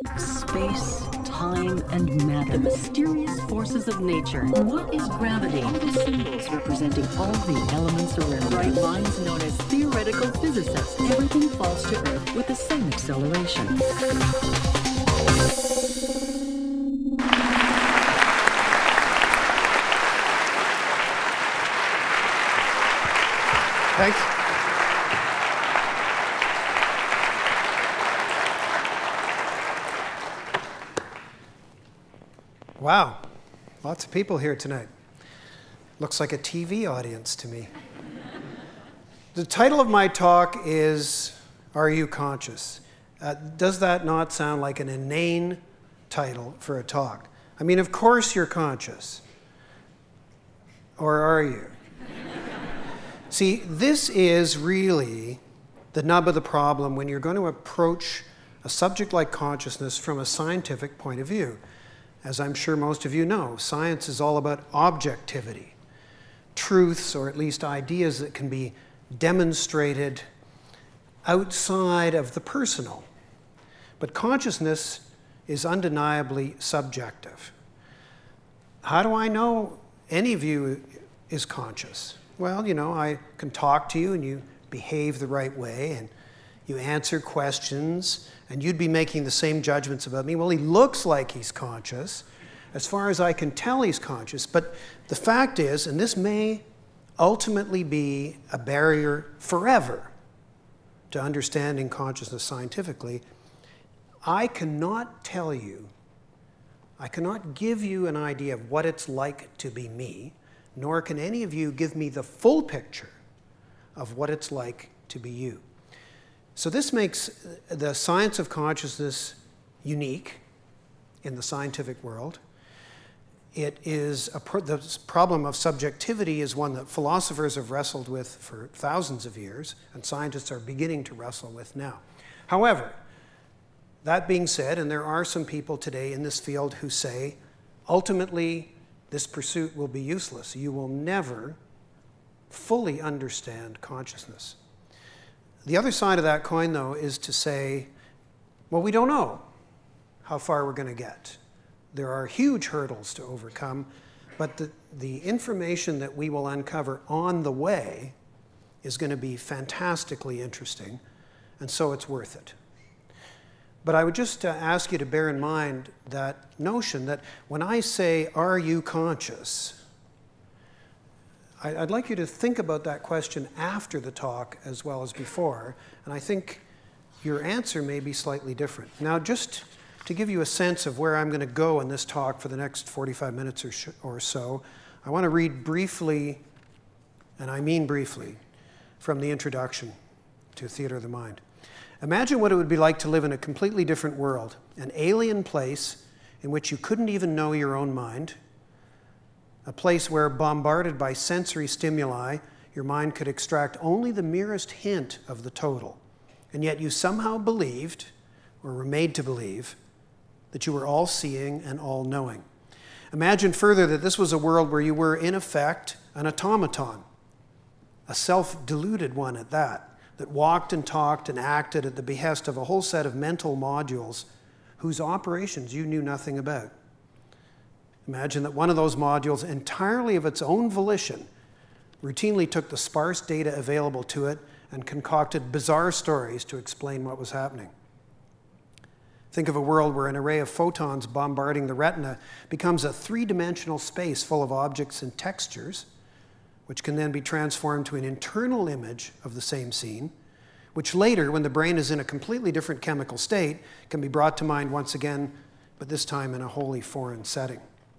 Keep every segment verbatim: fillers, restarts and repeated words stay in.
Space, time, and matter. The mysterious forces of nature. What is gravity? All the symbols representing all the elements around. Bright minds known as theoretical physicists. Everything falls to Earth with the same acceleration. Thanks. Wow, lots of people here tonight. Looks like a T V audience to me. The title of my talk is, Are You Conscious? Uh, does that not sound like an inane title for a talk? I mean, of course you're conscious. Or are you? See, this is really the nub of the problem when you're going to approach a subject like consciousness from a scientific point of view. As I'm sure most of you know, science is all about objectivity, truths, or at least ideas that can be demonstrated outside of the personal. But consciousness is undeniably subjective. How do I know any of you is conscious? Well, you know, I can talk to you and you behave the right way and you answer questions and you'd be making the same judgments about me. Well, he looks like he's conscious. As far as I can tell, he's conscious. But the fact is, and this may ultimately be a barrier forever to understanding consciousness scientifically, I cannot tell you, I cannot give you an idea of what it's like to be me, nor can any of you give me the full picture of what it's like to be you. So this makes the science of consciousness unique in the scientific world. It is a pro- the problem of subjectivity is one that philosophers have wrestled with for thousands of years, and scientists are beginning to wrestle with now. However, that being said, and there are some people today in this field who say, ultimately, this pursuit will be useless. You will never fully understand consciousness. The other side of that coin, though, is to say, well, we don't know how far we're going to get. There are huge hurdles to overcome, but the, the information that we will uncover on the way is going to be fantastically interesting, and so it's worth it. But I would just uh, ask you to bear in mind that notion that when I say, are you conscious? I, I'd like you to think about that question after the talk as well as before, and I think your answer may be slightly different. Now, just to give you a sense of where I'm going to go in this talk for the next forty-five minutes or, sh- or so, I want to read briefly, and I mean briefly, from the introduction to Theatre of the Mind. Imagine what it would be like to live in a completely different world, an alien place in which you couldn't even know your own mind, a place where, bombarded by sensory stimuli, your mind could extract only the merest hint of the total, and yet you somehow believed, or were made to believe, that you were all-seeing and all-knowing. Imagine further that this was a world where you were, in effect, an automaton, a self-deluded one at that, that walked and talked and acted at the behest of a whole set of mental modules whose operations you knew nothing about. Imagine that one of those modules, entirely of its own volition, routinely took the sparse data available to it and concocted bizarre stories to explain what was happening. Think of a world where an array of photons bombarding the retina becomes a three-dimensional space full of objects and textures, which can then be transformed to an internal image of the same scene, which later, when the brain is in a completely different chemical state, can be brought to mind once again, but this time in a wholly foreign setting.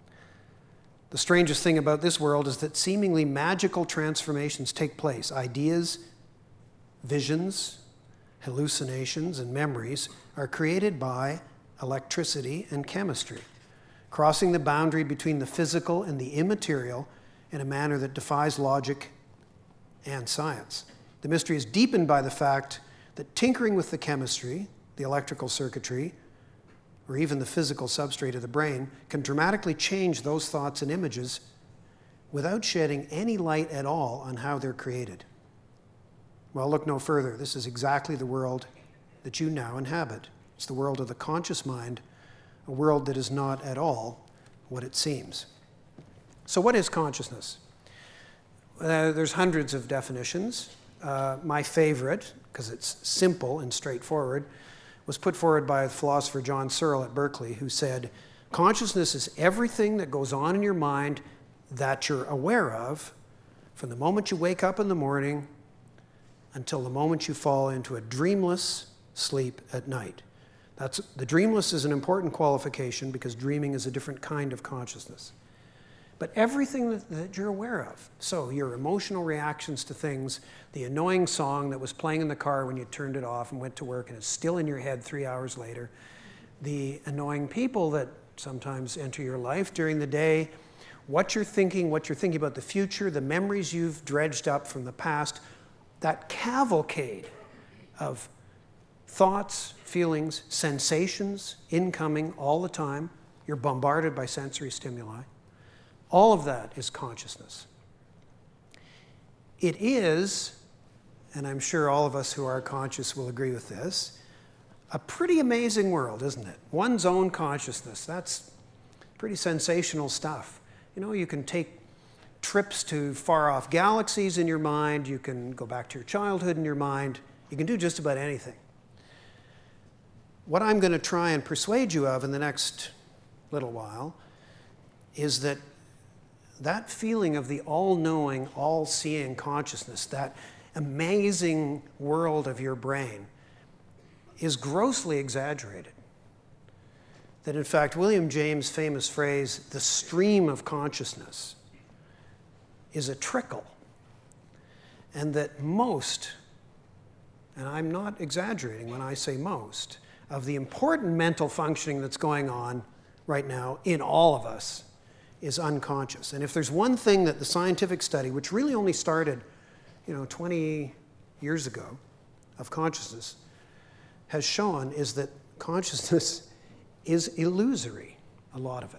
The strangest thing about this world is that seemingly magical transformations take place. Ideas, visions, hallucinations, and memories are created by electricity and chemistry, crossing the boundary between the physical and the immaterial in a manner that defies logic and science. The mystery is deepened by the fact that tinkering with the chemistry, the electrical circuitry, or even the physical substrate of the brain can dramatically change those thoughts and images without shedding any light at all on how they're created. Well, look no further. This is exactly the world that you now inhabit. It's the world of the conscious mind, a world that is not at all what it seems. So what is consciousness? Uh, there's hundreds of definitions. Uh, my favorite, because it's simple and straightforward, was put forward by the philosopher John Searle at Berkeley, who said, consciousness is everything that goes on in your mind that you're aware of from the moment you wake up in the morning until the moment you fall into a dreamless sleep at night. That's, the dreamless is an important qualification because dreaming is a different kind of consciousness. But everything that, that you're aware of, so your emotional reactions to things, the annoying song that was playing in the car when you turned it off and went to work and is still in your head three hours later, the annoying people that sometimes enter your life during the day, what you're thinking, what you're thinking about the future, the memories you've dredged up from the past, that cavalcade of thoughts, feelings, sensations incoming all the time. You're bombarded by sensory stimuli. All of that is consciousness. It is, and I'm sure all of us who are conscious will agree with this, a pretty amazing world, isn't it? One's own consciousness, that's pretty sensational stuff. You know, you can take trips to far-off galaxies in your mind, you can go back to your childhood in your mind, you can do just about anything. What I'm going to try and persuade you of in the next little while is that that feeling of the all-knowing, all-seeing consciousness, that amazing world of your brain, is grossly exaggerated. That in fact, William James' famous phrase, the stream of consciousness, is a trickle. And that most, and I'm not exaggerating when I say most, of the important mental functioning that's going on right now in all of us is unconscious. And if there's one thing that the scientific study, which really only started, you know, twenty years ago, of consciousness, has shown, is that consciousness is illusory, a lot of it.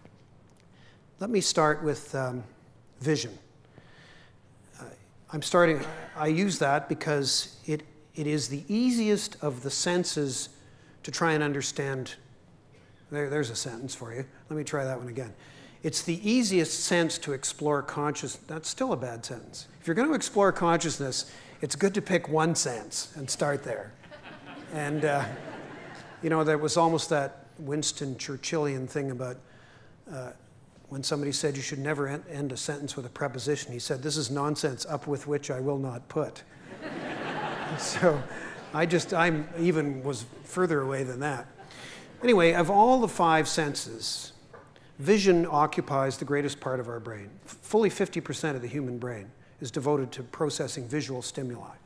Let me start with um, vision. Uh, I'm starting, I use that because it, it is the easiest of the senses to try and understand. There, there's a sentence for you. Let me try that one again. It's the easiest sense to explore consciousness. That's still a bad sentence. If you're going to explore consciousness, it's good to pick one sense and start there. And, uh, you know, there was almost that Winston Churchillian thing about uh, when somebody said you should never en- end a sentence with a preposition. He said, this is nonsense up with which I will not put. So I just, I'm even was further away than that. Anyway, of all the five senses, vision occupies the greatest part of our brain. F- fully fifty percent of the human brain is devoted to processing visual stimuli.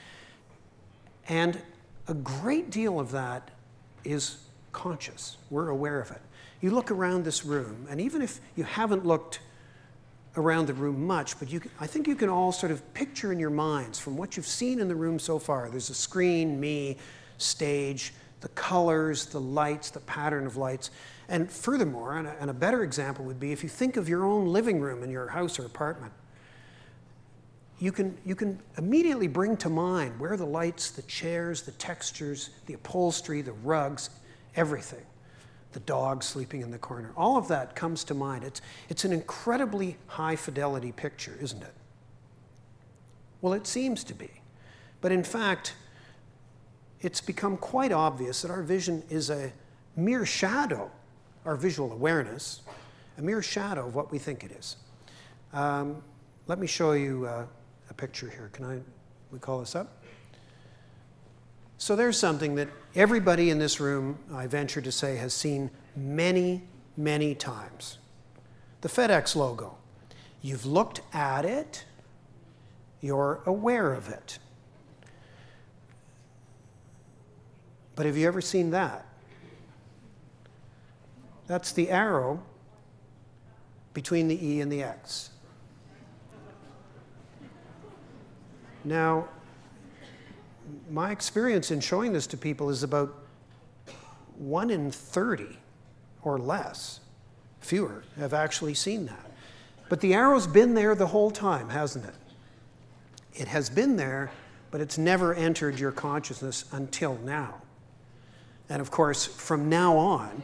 And a great deal of that is conscious. We're aware of it. You look around this room, and even if you haven't looked around the room much, but you can, I think you can all sort of picture in your minds from what you've seen in the room so far. There's a screen, me, stage, the colors, the lights, the pattern of lights. And furthermore, and a, and a better example would be if you think of your own living room in your house or apartment, you can, you can immediately bring to mind where the lights, the chairs, the textures, the upholstery, the rugs, everything, the dog sleeping in the corner, all of that comes to mind. It's, it's an incredibly high fidelity picture, isn't it? Well, it seems to be. But in fact, it's become quite obvious that our vision is a mere shadow, our visual awareness, a mere shadow of what we think it is. Um, let me show you uh, a picture here. Can I, we call this up? So there's something that everybody in this room, I venture to say, has seen many, many times. The FedEx logo. You've looked at it, you're aware of it. But have you ever seen that? That's the arrow between the E and the X. Now, my experience in showing this to people is about one in thirty or less, fewer, have actually seen that. But the arrow's been there the whole time, hasn't it? It has been there, but it's never entered your consciousness until now. And of course, from now on,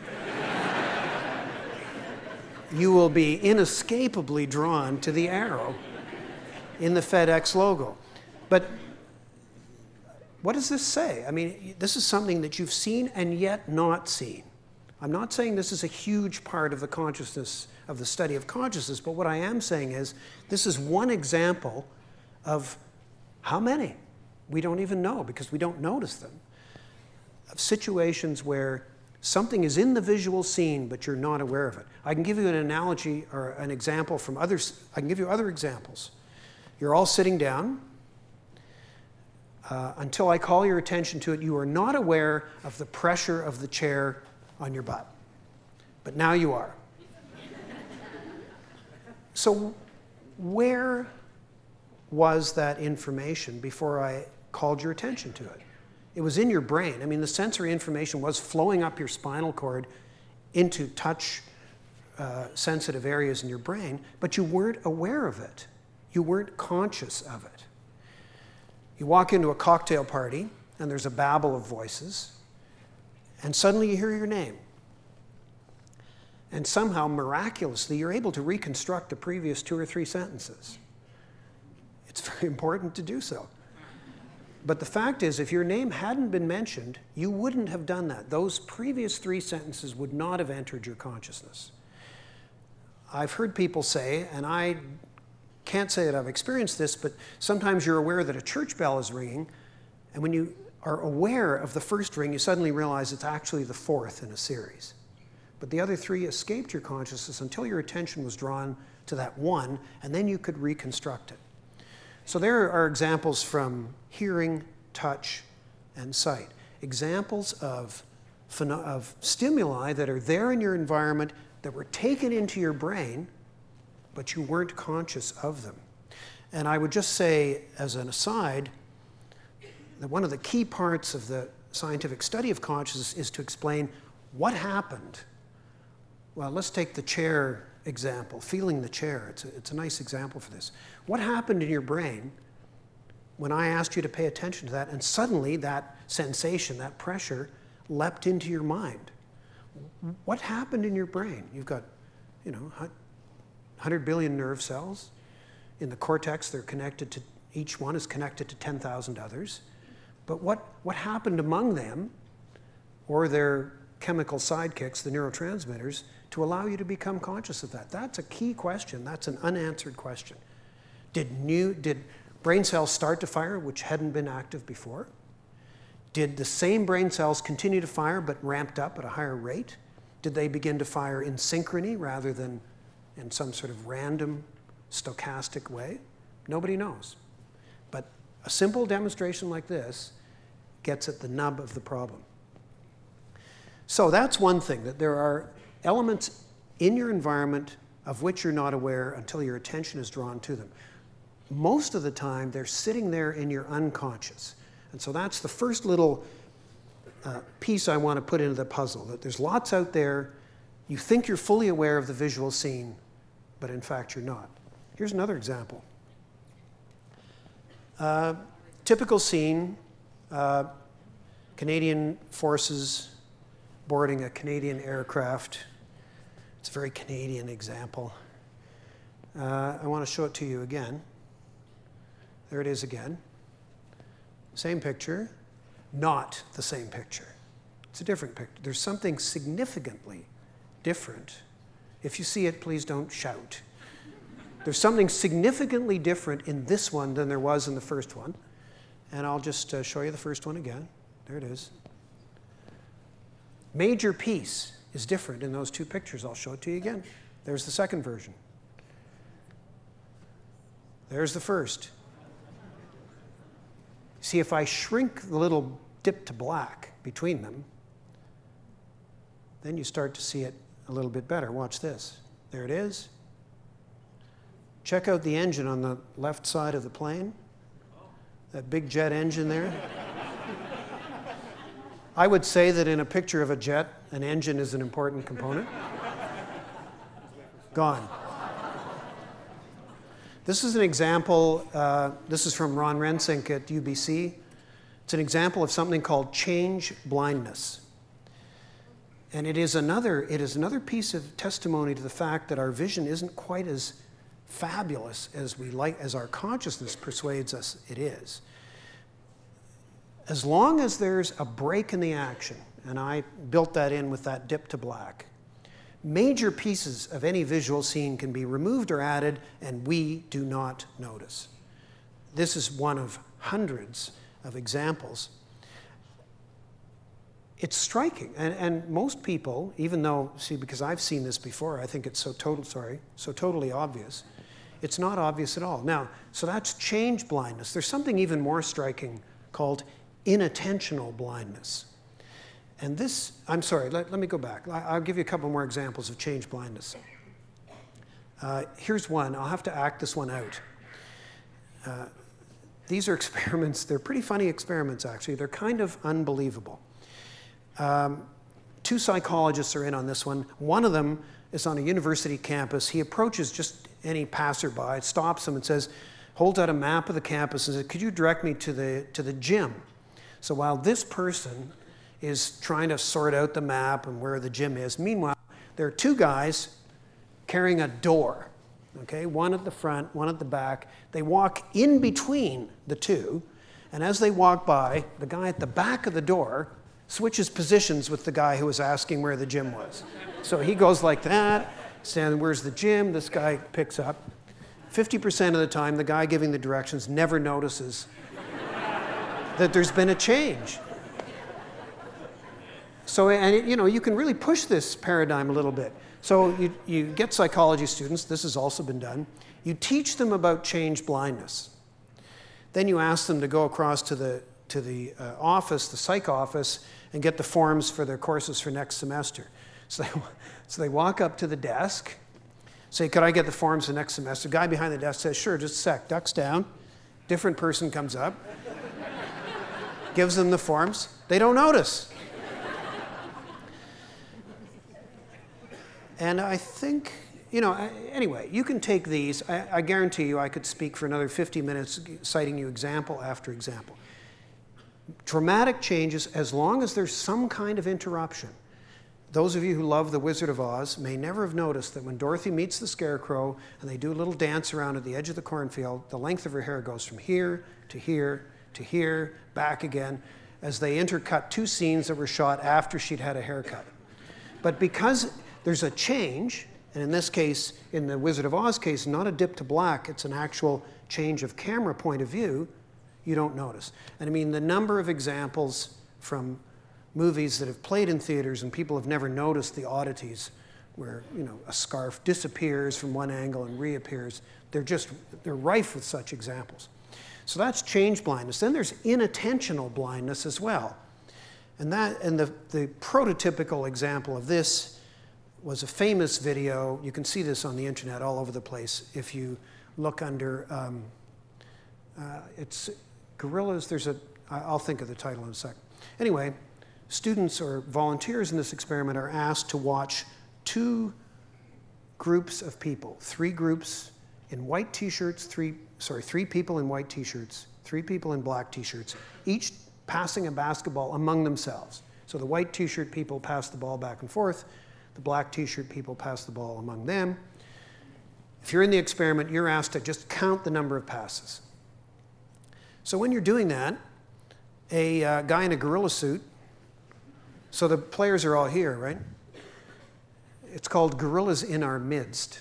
you will be inescapably drawn to the arrow in the FedEx logo. But what does this say? I mean, this is something that you've seen and yet not seen. I'm not saying this is a huge part of the consciousness, of the study of consciousness, but what I am saying is this is one example of how many? We don't even know because we don't notice them. Of situations where something is in the visual scene, but you're not aware of it. I can give you an analogy or an example from others. I can give you other examples. You're all sitting down. Uh, until I call your attention to it, you are not aware of the pressure of the chair on your butt. But now you are. So where was that information before I called your attention to it? It was in your brain. I mean, the sensory information was flowing up your spinal cord into touch uh, sensitive areas in your brain, but you weren't aware of it. You weren't conscious of it. You walk into a cocktail party, and there's a babble of voices, and suddenly you hear your name. And somehow, miraculously, you're able to reconstruct the previous two or three sentences. It's very important to do so. But the fact is, if your name hadn't been mentioned, you wouldn't have done that. Those previous three sentences would not have entered your consciousness. I've heard people say, and I can't say that I've experienced this, but sometimes you're aware that a church bell is ringing, and when you are aware of the first ring, you suddenly realize it's actually the fourth in a series. But the other three escaped your consciousness until your attention was drawn to that one, and then you could reconstruct it. So there are examples from hearing, touch, and sight. Examples of, of stimuli that are there in your environment that were taken into your brain, but you weren't conscious of them. And I would just say, as an aside, that one of the key parts of the scientific study of consciousness is to explain what happened. Well, let's take the chair example, feeling the chair. It's a, it's a nice example for this. What happened in your brain when I asked you to pay attention to that, and suddenly that sensation, that pressure, leapt into your mind? What happened in your brain? You've got, you know, one hundred billion nerve cells. In the cortex, they're connected to, each one is connected to ten thousand others. But what, what happened among them, or their chemical sidekicks, the neurotransmitters, to allow you to become conscious of that? That's a key question. That's an unanswered question. Did new, did brain cells start to fire which hadn't been active before? Did the same brain cells continue to fire but ramped up at a higher rate? Did they begin to fire in synchrony rather than in some sort of random, stochastic way? Nobody knows. But a simple demonstration like this gets at the nub of the problem. So that's one thing, that there are elements in your environment of which you're not aware until your attention is drawn to them. Most of the time, they're sitting there in your unconscious. And so that's the first little uh, piece I want to put into the puzzle, that there's lots out there. You think you're fully aware of the visual scene, but in fact you're not. Here's another example. Uh, typical scene, uh, Canadian forces boarding a Canadian aircraft. It's a very Canadian example. Uh, I want to show it to you again. There it is again. Same picture, not the same picture. It's a different picture. There's something significantly different. If you see it, please don't shout. There's something significantly different in this one than there was in the first one. And I'll just uh, show you the first one again. There it is. Major piece is different in those two pictures. I'll show it to you again. There's the second version. There's the first. See, if I shrink the little dip to black between them, then you start to see it a little bit better. Watch this. There it is. Check out the engine on the left side of the plane. That big jet engine there. I would say that in a picture of a jet, an engine is an important component. Gone. This is an example. Uh, this is from Ron Rensink at U B C. It's an example of something called change blindness. And it is another, it is another piece of testimony to the fact that our vision isn't quite as fabulous as we like, as our consciousness persuades us it is. As long as there's a break in the action, and I built that in with that dip to black, major pieces of any visual scene can be removed or added, and we do not notice. This is one of hundreds of examples. It's striking, and, and most people, even though, see, because I've seen this before, I think it's so total, sorry, so totally obvious. It's not obvious at all. Now, so that's change blindness. There's something even more striking called inattentional blindness. And this, I'm sorry, let, let me go back. I'll give you a couple more examples of change blindness. Uh, here's one. I'll have to act this one out. Uh, these are experiments. They're pretty funny experiments, actually. They're kind of unbelievable. Um, two psychologists are in on this one. One of them is on a university campus. He approaches just any passerby, stops him and says, holds out a map of the campus and says, could you direct me to the, to the gym? So while this person is trying to sort out the map and where the gym is, meanwhile, there are two guys carrying a door, okay? One at the front, one at the back. They walk in between the two, and as they walk by, the guy at the back of the door switches positions with the guy who was asking where the gym was. So he goes like that, saying, where's the gym? This guy picks up. fifty percent of the time, the guy giving the directions never notices that there's been a change. So, and it, you know, you can really push this paradigm a little bit. So you, you get psychology students, this has also been done. You teach them about change blindness. Then you ask them to go across to the, to the uh, office, the psych office, and get the forms for their courses for next semester. So they, so they walk up to the desk, say, could I get the forms for next semester? The guy behind the desk says, sure, just a sec, ducks down. Different person comes up, gives them the forms. They don't notice. And I think, you know, anyway, you can take these. I, I guarantee you I could speak for another fifty minutes citing you example after example. Dramatic changes, as long as there's some kind of interruption. Those of you who love The Wizard of Oz may never have noticed that when Dorothy meets the Scarecrow and they do a little dance around at the edge of the cornfield, the length of her hair goes from here to here to here, back again, as they intercut two scenes that were shot after she'd had a haircut. But because there's a change, and in this case, in the Wizard of Oz case, not a dip to black, it's an actual change of camera point of view, you don't notice. And I mean, the number of examples from movies that have played in theaters and people have never noticed the oddities where, you know, a scarf disappears from one angle and reappears, they're just, they're rife with such examples. So that's change blindness. Then there's inattentional blindness as well. And that, and the, the prototypical example of this was a famous video. You can see this on the internet all over the place. If you look under, um, uh, it's Gorillas, there's a, I'll think of the title in a sec. Anyway, students or volunteers in this experiment are asked to watch two groups of people, three groups in white t-shirts, three, sorry, three people in white t-shirts, three people in black t-shirts, each passing a basketball among themselves. So the white t-shirt people pass the ball back and forth, the black t-shirt people pass the ball among them. If you're in the experiment, you're asked to just count the number of passes. So when you're doing that, a uh, guy in a gorilla suit, so the players are all here, right? It's called Gorillas in Our Midst.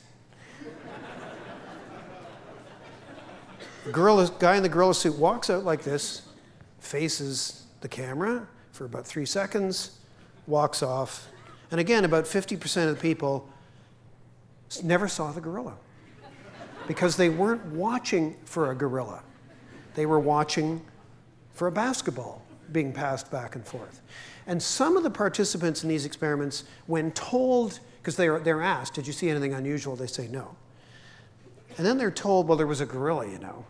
Gorilla, guy in the gorilla suit walks out like this, faces the camera for about three seconds, walks off, and again, about fifty percent of the people never saw the gorilla because they weren't watching for a gorilla. They were watching for a basketball being passed back and forth. And some of the participants in these experiments, when told, because they're, they're asked, did you see anything unusual? They say no. And then they're told, well, there was a gorilla, you know.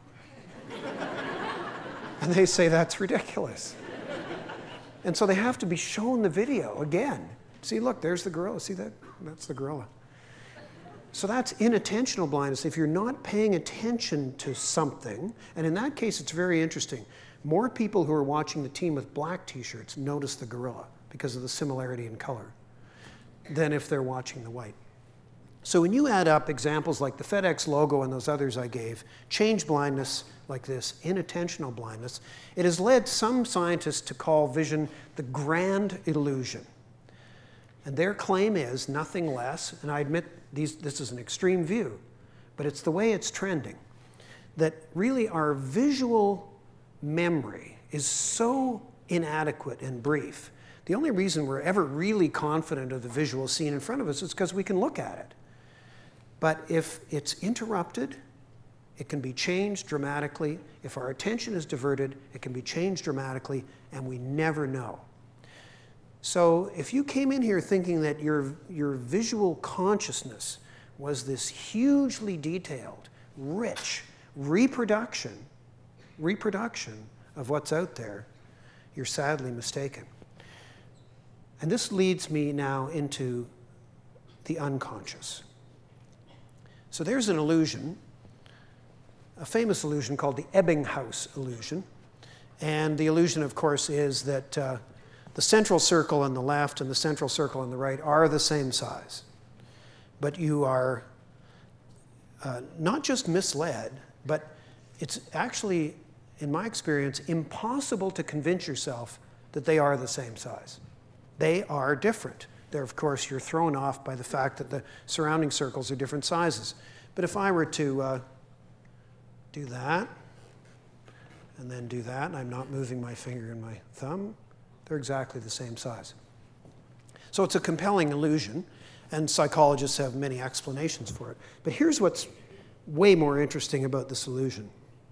And they say, that's ridiculous. And so they have to be shown the video again. See, look, there's the gorilla. See that? That's the gorilla. So that's inattentional blindness. If you're not paying attention to something, and in that case, it's very interesting. more people who are watching the team with black t-shirts notice the gorilla because of the similarity in color than if they're watching the white. So when you add up examples like the FedEx logo and those others I gave, change blindness like this, inattentional blindness, it has led some scientists to call vision the grand illusion. And their claim is nothing less, and I admit these, this is an extreme view, but it's the way it's trending, that really our visual memory is so inadequate and brief. The only reason we're ever really confident of the visual scene in front of us is because we can look at it. But if it's interrupted, it can be changed dramatically. If our attention is diverted, it can be changed dramatically, and we never know. So if you came in here thinking that your, your visual consciousness was this hugely detailed, rich reproduction, reproduction of what's out there, you're sadly mistaken. And this leads me now into the unconscious. So there's an illusion, a famous illusion called the Ebbinghaus illusion. And the illusion, of course, is that uh, the central circle on the left and the central circle on the right are the same size. But you are uh, not just misled, but it's actually, in my experience, impossible to convince yourself that they are the same size. They are different. There, of course, you're thrown off by the fact that the surrounding circles are different sizes. But if I were to uh, do that, and then do that, and I'm not moving my finger and my thumb, they're exactly the same size. So it's a compelling illusion, and psychologists have many explanations for it. But here's what's way more interesting about this illusion.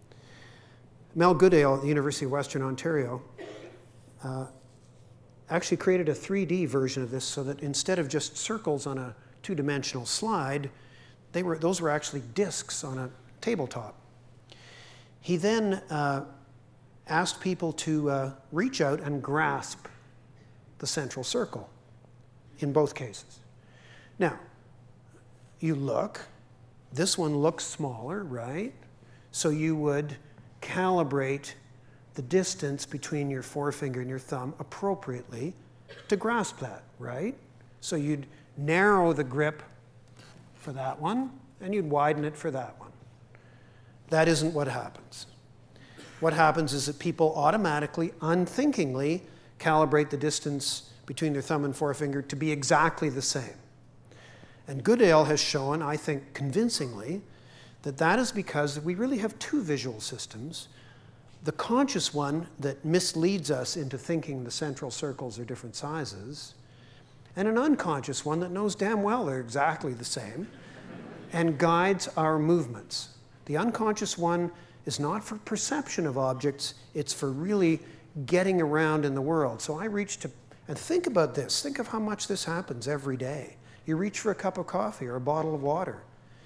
Mel Goodale at the University of Western Ontario uh, actually created a three D version of this so that instead of just circles on a two-dimensional slide, they were, those were actually discs on a tabletop. He then uh, asked people to uh, reach out and grasp the central circle in both cases. Now, you look, this one looks smaller, right? So you would calibrate the distance between your forefinger and your thumb appropriately to grasp that, right? So you'd narrow the grip for that one, and you'd widen it for that one. That isn't what happens. What happens is that people automatically, unthinkingly, calibrate the distance between their thumb and forefinger to be exactly the same. And Goodale has shown, I think convincingly, that that is because we really have two visual systems. The conscious one that misleads us into thinking the central circles are different sizes, and an unconscious one that knows damn well they're exactly the same and guides our movements. The unconscious one is not for perception of objects, it's for really getting around in the world. So I reach to, and think about this, think of how much this happens every day. You reach for a cup of coffee or a bottle of water.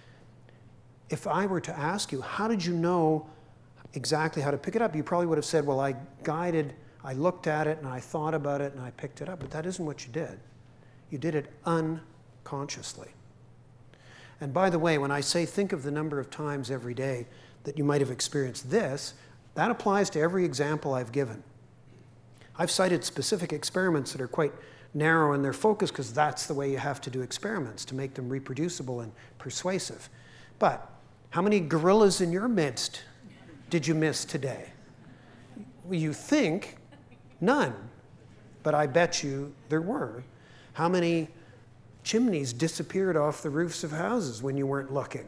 If I were to ask you, how did you know exactly how to pick it up? You probably would have said, well, I guided, I looked at it and I thought about it and I picked it up. But that isn't what you did. You did it unconsciously. And by the way, when I say think of the number of times every day that you might have experienced this, that applies to every example I've given. I've cited specific experiments that are quite narrow in their focus because that's the way you have to do experiments to make them reproducible and persuasive. But how many gorillas in your midst did you miss today? Well, you think none, but I bet you there were. How many chimneys disappeared off the roofs of houses when you weren't looking?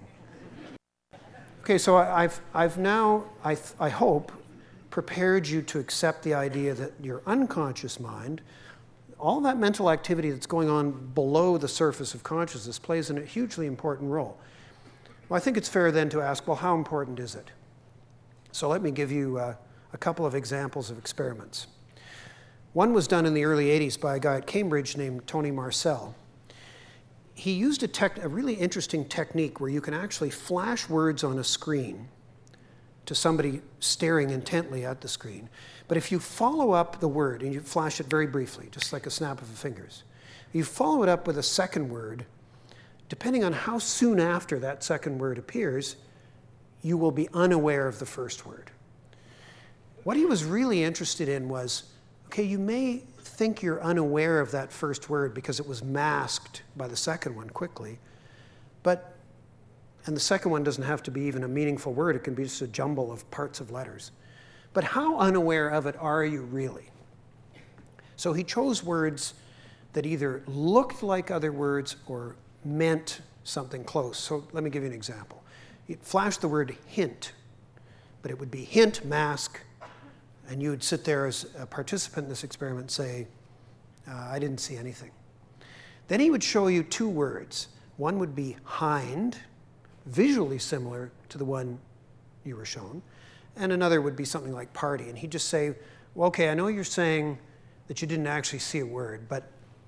Okay, so I, I've, I've now, I, I hope, prepared you to accept the idea that your unconscious mind, all that mental activity that's going on below the surface of consciousness plays a hugely important role. Well, I think it's fair then to ask, well, how important is it? So let me give you uh, a couple of examples of experiments. One was done in the early eighties by a guy at Cambridge named Tony Marcel. He used a, tech, a really interesting technique where you can actually flash words on a screen to somebody staring intently at the screen. But if you follow up the word, and you flash it very briefly, just like a snap of the fingers, you follow it up with a second word, depending on how soon after that second word appears, you will be unaware of the first word. What he was really interested in was, okay, you may think you're unaware of that first word because it was masked by the second one quickly, but, and the second one doesn't have to be even a meaningful word, it can be just a jumble of parts of letters. But how unaware of it are you really? So he chose words that either looked like other words or meant something close. So let me give you an example. He flashed the word hint, but it would be hint, mask, and you would sit there as a participant in this experiment and say, uh, I didn't see anything. Then he would show you two words. One would be hind, visually similar to the one you were shown, and another would be something like party. And he'd just say, well, okay, I know you're saying that you didn't actually see a word, but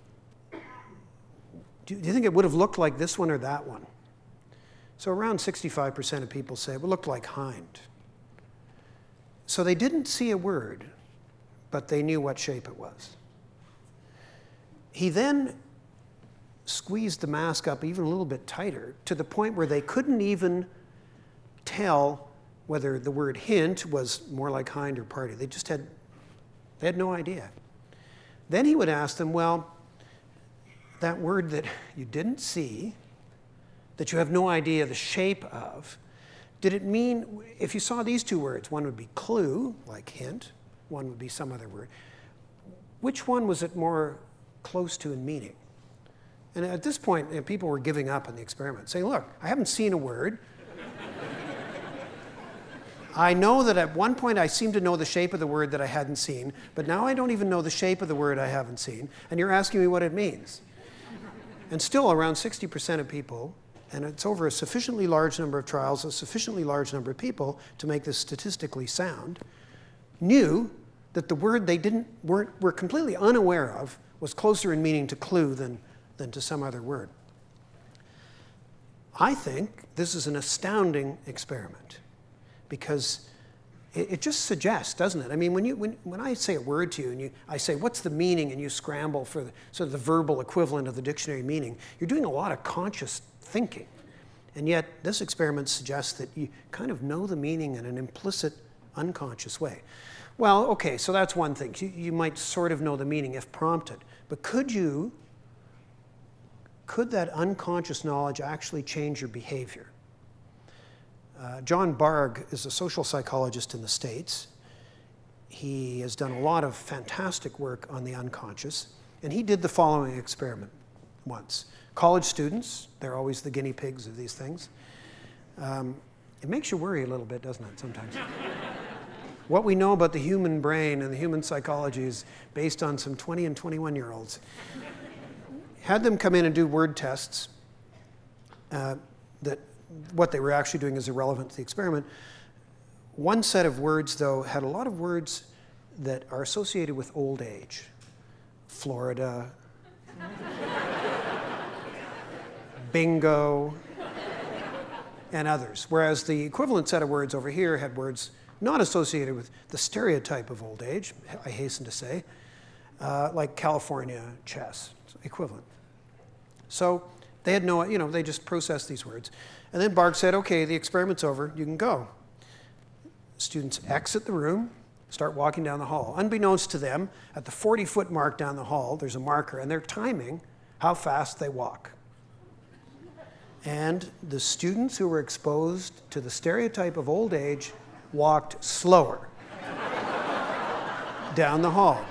do you think it would have looked like this one or that one? So around sixty-five percent of people say, well, it looked like hind. So they didn't see a word, but they knew what shape it was. He then squeezed the mask up even a little bit tighter to the point where they couldn't even tell whether the word hint was more like hind or party. They just had, they had no idea. Then he would ask them, well, that word that you didn't see, that you have no idea the shape of, did it mean, if you saw these two words, one would be clue, like hint, one would be some other word, which one was it more close to in meaning? And at this point, you know, people were giving up on the experiment, saying, look, I haven't seen a word. I know that at one point I seemed to know the shape of the word that I hadn't seen, but now I don't even know the shape of the word I haven't seen, and you're asking me what it means. And still around sixty percent of people, and it's over a sufficiently large number of trials, a sufficiently large number of people to make this statistically sound, knew that the word they didn't, weren't, were completely unaware of was closer in meaning to clue than, than to some other word. I think this is an astounding experiment because it, it just suggests, doesn't it? I mean, when, you, when, when I say a word to you and you, I say, what's the meaning, and you scramble for the, sort of the verbal equivalent of the dictionary meaning, you're doing a lot of conscious thinking. And yet, this experiment suggests that you kind of know the meaning in an implicit, unconscious way. Well, okay, so that's one thing. You, you might sort of know the meaning if prompted. But could you, could that unconscious knowledge actually change your behavior? Uh, John Bargh is a social psychologist in the States. He has done a lot of fantastic work on the unconscious. And he did the following experiment once. College students, they're always the guinea pigs of these things. Um, it makes you worry a little bit, doesn't it, sometimes? What we know about the human brain and the human psychology is based on some twenty and twenty-one-year-olds. Had them come in and do word tests. Uh, that what they were actually doing is irrelevant to the experiment. One set of words, though, had a lot of words that are associated with old age. Florida, bingo, and others. Whereas the equivalent set of words over here had words not associated with the stereotype of old age, I hasten to say, uh, like California chess, equivalent. So they had no, you know, they just processed these words. And then Bargh said, okay, the experiment's over, you can go. Students exit the room, start walking down the hall. Unbeknownst to them, at the forty-foot mark down the hall, there's a marker, and they're timing how fast they walk. And the students who were exposed to the stereotype of old age walked slower down the hall.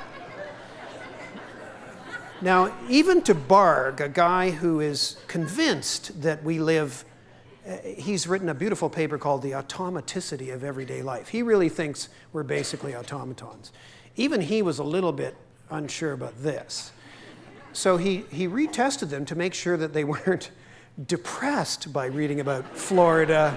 Now, even to Bargh, a guy who is convinced that we live, uh, he's written a beautiful paper called The Automaticity of Everyday Life. He really thinks we're basically automatons. Even he was a little bit unsure about this. So he, he retested them to make sure that they weren't depressed by reading about Florida,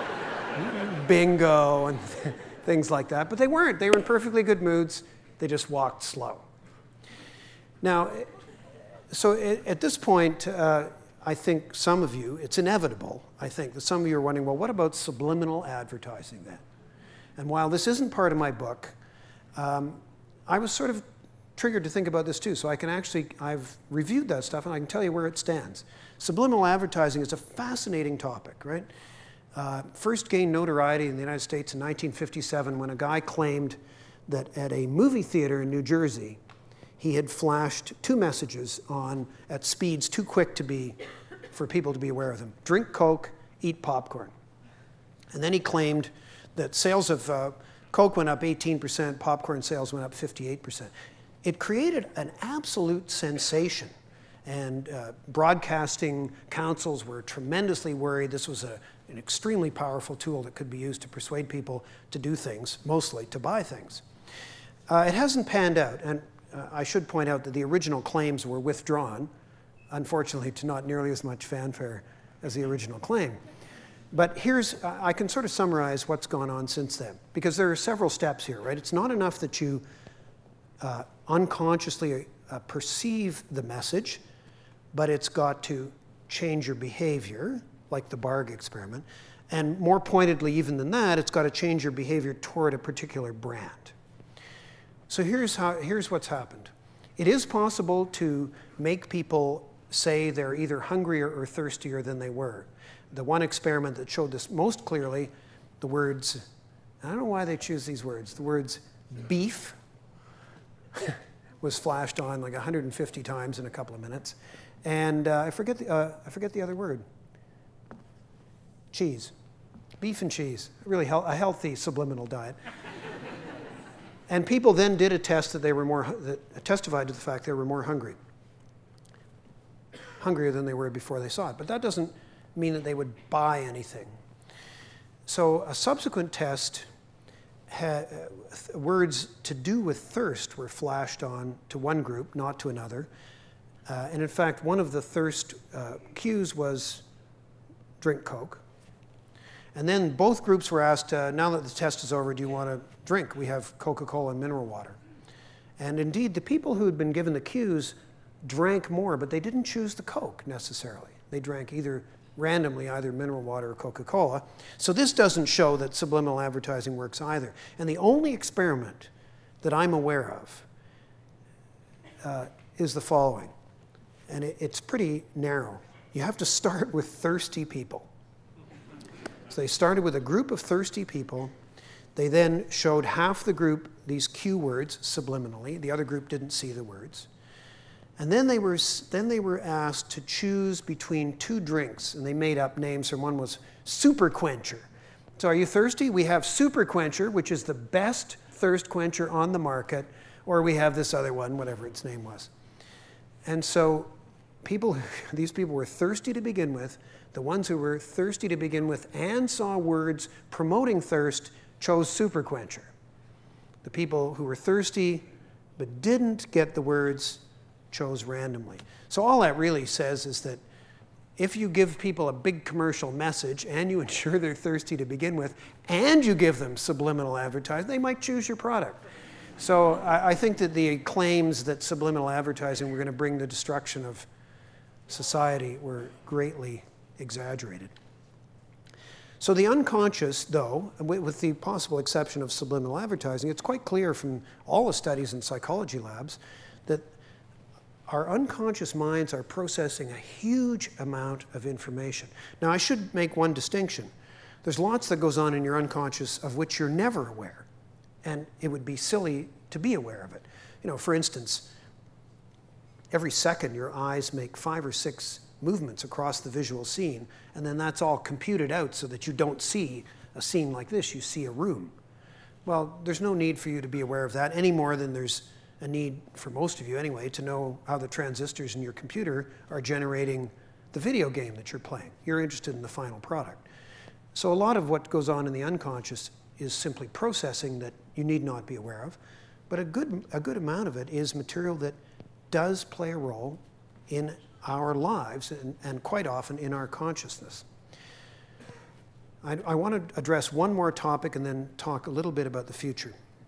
bingo, and things like that. But they weren't. They were in perfectly good moods. They just walked slow. Now, so at this point, uh, I think some of you, it's inevitable, I think, that some of you are wondering, well, what about subliminal advertising then? And while this isn't part of my book, um, I was sort of triggered to think about this too. So I can actually, I've reviewed that stuff and I can tell you where it stands. Subliminal advertising is a fascinating topic, right? uh, first gained notoriety in the United States in nineteen fifty-seven when a guy claimed that at a movie theater in New Jersey, he had flashed two messages on at speeds too quick to be, for people to be aware of them. Drink Coke, eat popcorn. And then he claimed that sales of uh, Coke went up eighteen percent, popcorn sales went up fifty-eight percent. It created an absolute sensation. And uh, broadcasting councils were tremendously worried. This was a, an extremely powerful tool that could be used to persuade people to do things, mostly to buy things. Uh, it hasn't panned out, and uh, I should point out that the original claims were withdrawn, unfortunately to not nearly as much fanfare as the original claim. But here's, I can sort of summarize what's gone on since then, because there are several steps here, right? It's not enough that you uh, unconsciously uh, perceive the message, but it's got to change your behavior, like the Barg experiment. And more pointedly even than that, it's got to change your behavior toward a particular brand. So here's, how, here's what's happened. It is possible to make people say they're either hungrier or thirstier than they were. The one experiment that showed this most clearly, the words, I don't know why they choose these words, the words beef was flashed on like one hundred fifty times in a couple of minutes. And uh, I, forget the, uh, I forget the other word. Cheese. Beef and cheese. Really he- a healthy subliminal diet. And people then did attest that they were more, that testified to the fact they were more hungry. Hungrier than they were before they saw it. But that doesn't mean that they would buy anything. So a subsequent test had uh, words to do with thirst were flashed on to one group, not to another. Uh, and in fact, one of the thirst uh, cues was drink Coke. And then both groups were asked, uh, now that the test is over, do you want to drink? We have Coca-Cola and mineral water. And indeed, the people who had been given the cues drank more, but they didn't choose the Coke necessarily. They drank either randomly, either mineral water or Coca-Cola. So this doesn't show that subliminal advertising works either. And the only experiment that I'm aware of uh, is the following. And it, it's pretty narrow. You have to start with thirsty people. So they started with a group of thirsty people. They then showed half the group these cue words subliminally. The other group didn't see the words. And then they were then they were asked to choose between two drinks, and they made up names. So one was Super Quencher. So are you thirsty? We have Super Quencher, which is the best thirst quencher on the market, or we have this other one, whatever its name was. And so people, these people were thirsty to begin with. The ones who were thirsty to begin with and saw words promoting thirst chose Super Quencher. The people who were thirsty but didn't get the words chose randomly. So all that really says is that if you give people a big commercial message and you ensure they're thirsty to begin with and you give them subliminal advertising, they might choose your product. So I, I think that the claims that subliminal advertising were going to bring the destruction of society were greatly exaggerated. So the unconscious, though, with the possible exception of subliminal advertising, it's quite clear from all the studies in psychology labs that our unconscious minds are processing a huge amount of information. Now, I should make one distinction. There's lots that goes on in your unconscious of which you're never aware, and it would be silly to be aware of it. You know, for instance, every second your eyes make five or six movements across the visual scene, and then that's all computed out so that you don't see a scene like this, you see a room. Well, there's no need for you to be aware of that any more than there's a need, for most of you anyway, to know how the transistors in your computer are generating the video game that you're playing. You're interested in the final product. So a lot of what goes on in the unconscious is simply processing that you need not be aware of, but a good, a good amount of it is material that does play a role in our lives and, and quite often in our consciousness. I, I want to address one more topic and then talk a little bit about the future.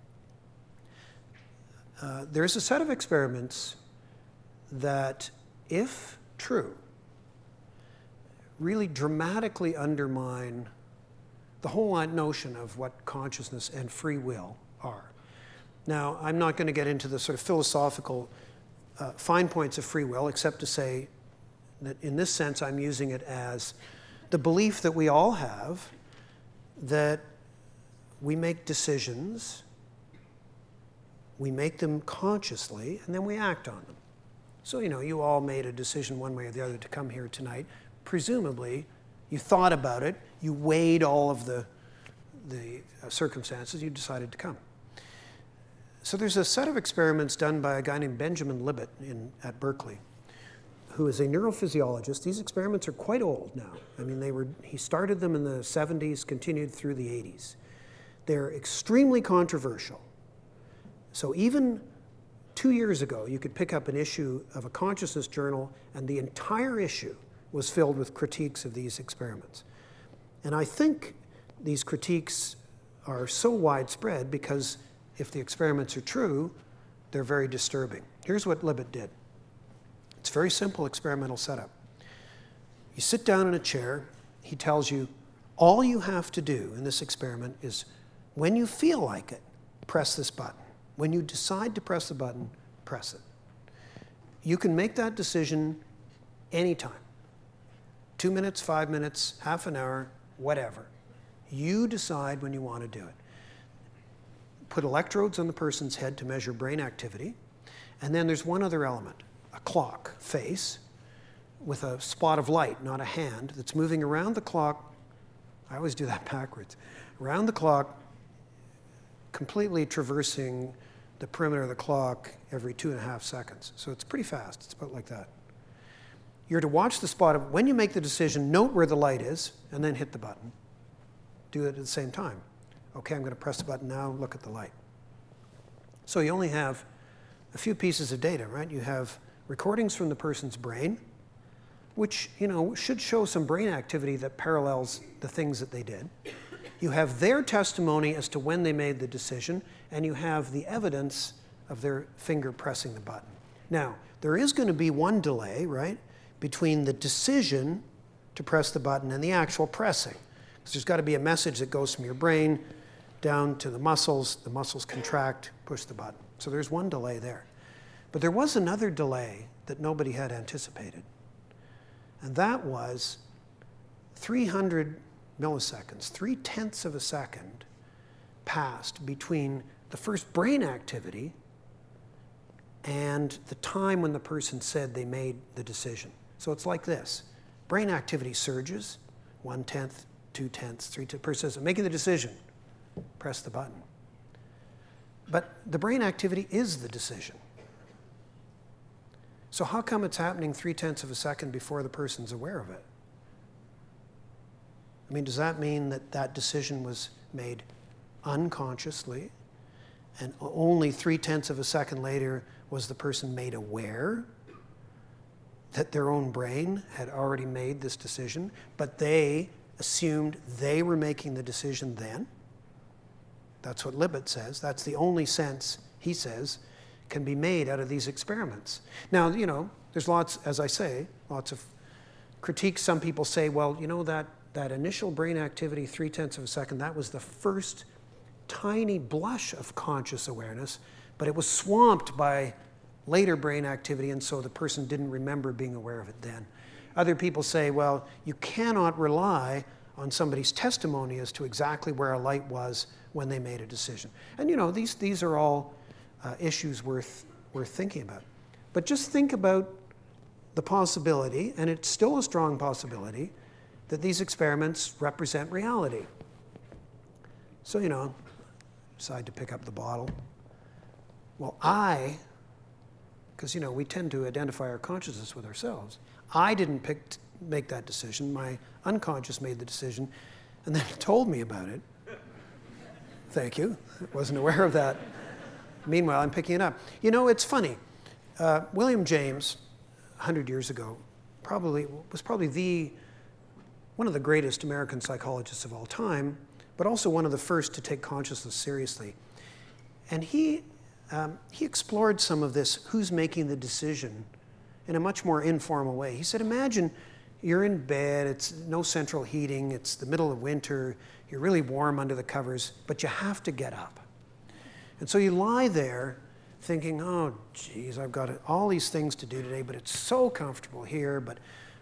Uh, there's a set of experiments that, if true, really dramatically undermine the whole notion of what consciousness and free will are. Now, I'm not going to get into the sort of philosophical uh, fine points of free will, except to say that in this sense, I'm using it as the belief that we all have that we make decisions, we make them consciously, and then we act on them. So, you know, you all made a decision one way or the other to come here tonight. Presumably, you thought about it, you weighed all of the, the uh, circumstances, you decided to come. So there's a set of experiments done by a guy named Benjamin Libet in, at Berkeley, who is a neurophysiologist. These experiments are quite old now. I mean, they were, he started them in the seventies, continued through the eighties. They're extremely controversial. So even two years ago, you could pick up an issue of a consciousness journal, and the entire issue was filled with critiques of these experiments. And I think these critiques are so widespread because if the experiments are true, they're very disturbing. Here's what Libet did. It's a very simple experimental setup. You sit down in a chair, he tells you, all you have to do in this experiment is, when you feel like it, press this button. When you decide to press the button, press it. You can make that decision anytime. Two minutes, five minutes, half an hour, whatever. You decide when you want to do it. Put electrodes on the person's head to measure brain activity. And then there's one other element, a clock face with a spot of light, not a hand, that's moving around the clock. I always do that backwards. Around the clock, completely traversing the perimeter of the clock every two and a half seconds. So it's pretty fast. It's about like that. You're to watch the spot of, when you make the decision, note where the light is, and then hit the button. Do it at the same time. Okay, I'm going to press the button now, look at the light. So you only have a few pieces of data, right? You have recordings from the person's brain, which, you know, should show some brain activity that parallels the things that they did. You have their testimony as to when they made the decision, and you have the evidence of their finger pressing the button. Now, there is going to be one delay, right, between the decision to press the button and the actual pressing. Because there's got to be a message that goes from your brain down to the muscles. The muscles contract, push the button. So there's one delay there. But there was another delay that nobody had anticipated. And that was three hundred milliseconds, three-tenths of a second passed between the first brain activity and the time when the person said they made the decision. So it's like this. Brain activity surges, one-tenth, two-tenths, three-tenths. The person says, I'm making the decision. Press the button. But the brain activity is the decision. So how come it's happening three-tenths of a second before the person's aware of it? I mean, does that mean that that decision was made unconsciously, and only three-tenths of a second later was the person made aware that their own brain had already made this decision, but they assumed they were making the decision then? That's what Libet says. That's the only sense, he says, can be made out of these experiments. Now, you know, there's lots, as I say, lots of critiques. Some people say, well, you know, that, that initial brain activity, three-tenths of a second, that was the first tiny blush of conscious awareness, but it was swamped by later brain activity, and so the person didn't remember being aware of it then. Other people say, well, you cannot rely on somebody's testimony as to exactly where a light was when they made a decision. And you know, these, these are all uh, issues worth, worth thinking about. But just think about the possibility, and it's still a strong possibility, that these experiments represent reality. So, you know, decide to pick up the bottle. Well, I, because, you know, we tend to identify our consciousness with ourselves. I didn't pick, make that decision. My unconscious made the decision and then told me about it. Thank you. I wasn't aware of that. Meanwhile, I'm picking it up. You know, it's funny. Uh, William James, one hundred years ago, probably was probably the one of the greatest American psychologists of all time, but also one of the first to take consciousness seriously. And he, um, he explored some of this, who's making the decision, in a much more informal way. He said, imagine you're in bed, it's no central heating, it's the middle of winter, you're really warm under the covers, but you have to get up. And so you lie there thinking, oh, geez, I've got all these things to do today, but it's so comfortable here, but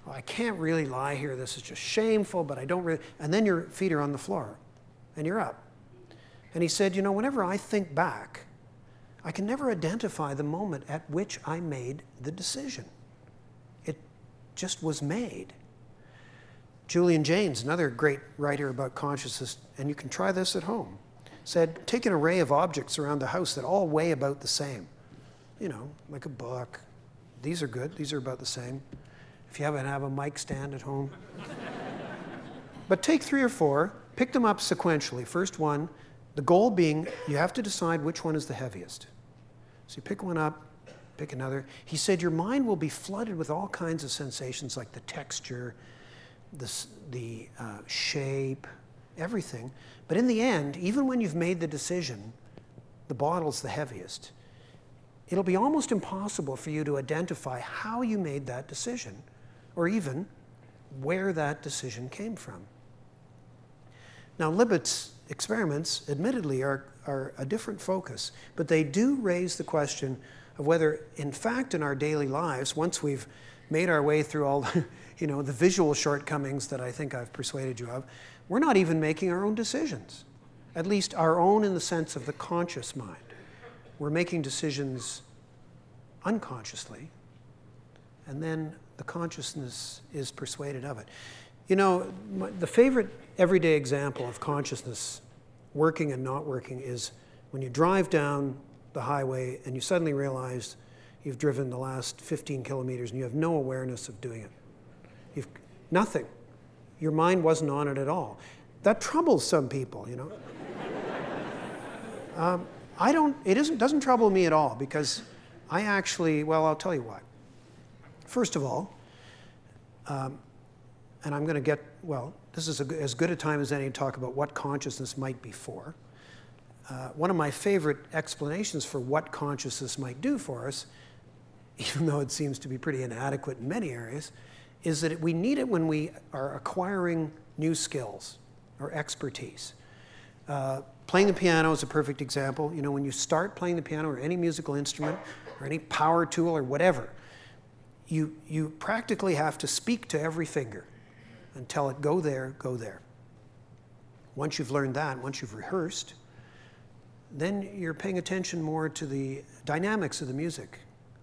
well, I can't really lie here. This is just shameful, but I don't really. And then your feet are on the floor and you're up. And he said, you know, whenever I think back, I can never identify the moment at which I made the decision. It just was made. Julian Jaynes, another great writer about consciousness, and you can try this at home, said, take an array of objects around the house that all weigh about the same. You know, like a book. These are good. These are about the same. If you happen to have a mic stand at home. But take three or four, pick them up sequentially. First one, the goal being you have to decide which one is the heaviest. So you pick one up, pick another. He said your mind will be flooded with all kinds of sensations like the texture, the, the uh, shape, everything. But in the end, even when you've made the decision, the bottle's the heaviest. It'll be almost impossible for you to identify how you made that decision, or even where that decision came from. Now, Libet's experiments, admittedly, are, are a different focus, but they do raise the question of whether, in fact, in our daily lives, once we've made our way through all the, you know, the visual shortcomings that I think I've persuaded you of, we're not even making our own decisions, at least our own in the sense of the conscious mind. We're making decisions unconsciously, and then the consciousness is persuaded of it. You know, my, the favorite everyday example of consciousness working and not working is when you drive down the highway and you suddenly realize you've driven the last fifteen kilometers and you have no awareness of doing it. You've nothing. Your mind wasn't on it at all. That troubles some people, you know. um, I don't, it isn't, doesn't trouble me at all because I actually, well, I'll tell you why. First of all, um, and I'm going to get, well, this is a, as good a time as any to talk about what consciousness might be for. Uh, one of my favorite explanations for what consciousness might do for us, even though it seems to be pretty inadequate in many areas, is that it, we need it when we are acquiring new skills or expertise. Uh, playing the piano is a perfect example. You know, when you start playing the piano or any musical instrument or any power tool or whatever, you, you practically have to speak to every finger and tell it, go there, go there. Once you've learned that, once you've rehearsed, then you're paying attention more to the dynamics of the music,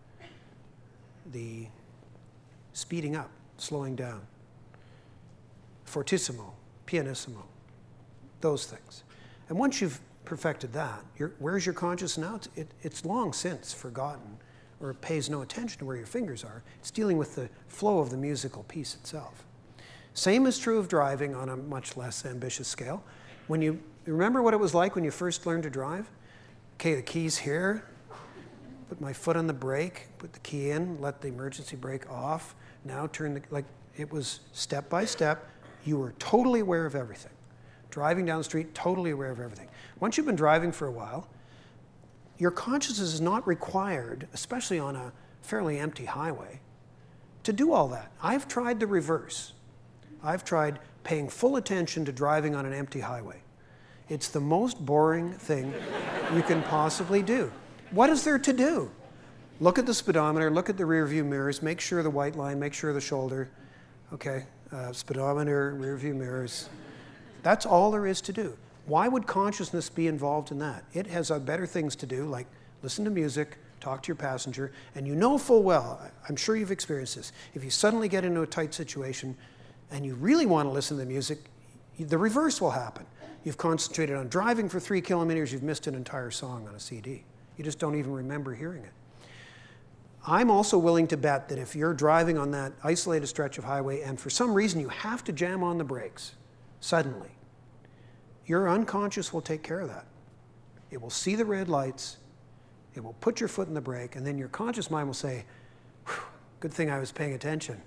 the speeding up, slowing down, fortissimo, pianissimo, those things. And once you've perfected that, you're, where's your consciousness now? It's, it, it's long since forgotten, or it pays no attention to where your fingers are. It's dealing with the flow of the musical piece itself. Same is true of driving on a much less ambitious scale. When you remember what it was like when you first learned to drive? Okay, the key's here. Put my foot on the brake, put the key in, let the emergency brake off. Now turn the, like, it was step by step. You were totally aware of everything. Driving down the street, totally aware of everything. Once you've been driving for a while, your consciousness is not required, especially on a fairly empty highway, to do all that. I've tried the reverse. I've tried paying full attention to driving on an empty highway. It's the most boring thing you can possibly do. What is there to do? Look at the speedometer, look at the rear view mirrors, make sure the white line, make sure the shoulder. Okay, uh, speedometer, rear view mirrors. That's all there is to do. Why would consciousness be involved in that? It has uh, better things to do, like listen to music, talk to your passenger, and you know full well, I'm sure you've experienced this, if you suddenly get into a tight situation and you really want to listen to the music, the reverse will happen. You've concentrated on driving for three kilometers, you've missed an entire song on a C D. You just don't even remember hearing it. I'm also willing to bet that if you're driving on that isolated stretch of highway and for some reason you have to jam on the brakes suddenly, your unconscious will take care of that. It will see the red lights, it will put your foot in the brake, and then your conscious mind will say, good thing I was paying attention.